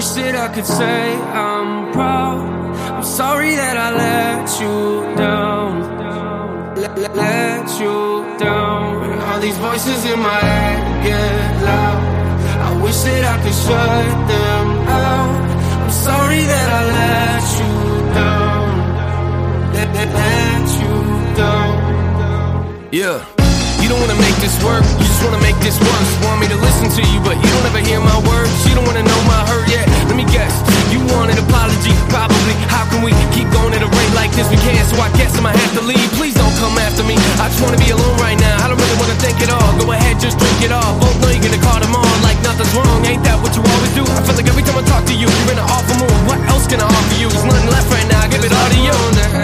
wish that I could say I'm proud. I'm sorry that I let you down. Let you down. All these voices in my head get loud. I wish that I could shut them out. I'm sorry that I let you down. Let you down. Yeah. You don't wanna make this work, you just wanna make this worse. Want me to listen to you, but you don't ever hear my words. You don't wanna know my hurt yet. Let me guess, you want an apology, probably. How can we keep going at a rate like this? We can't, so I guess I might have to leave. Please don't come after me, I just wanna be alone right now. I don't really wanna think it all, go ahead, just drink it all. Both know you're gonna call them on like nothing's wrong. Ain't that what you always do? I feel like every time I talk to you, you're in an awful mood. What else can I offer you? There's nothing left right now, I give it all to you.